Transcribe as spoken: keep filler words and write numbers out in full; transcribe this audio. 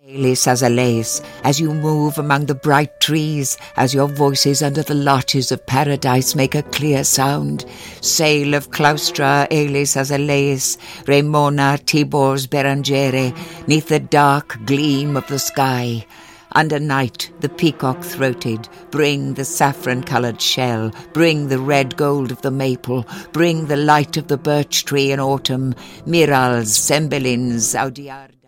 Aelis as a lace, as you move among the bright trees, as your voices under the larches of paradise make a clear sound. Sail of Claustra, Aelis as a lace, Raimona, Tibor's Berangere, neath the dark gleam of the sky. Under night, the peacock-throated, bring the saffron-coloured shell, bring the red gold of the maple, bring the light of the birch tree in autumn, Mirals, Cembelins, Audiardi.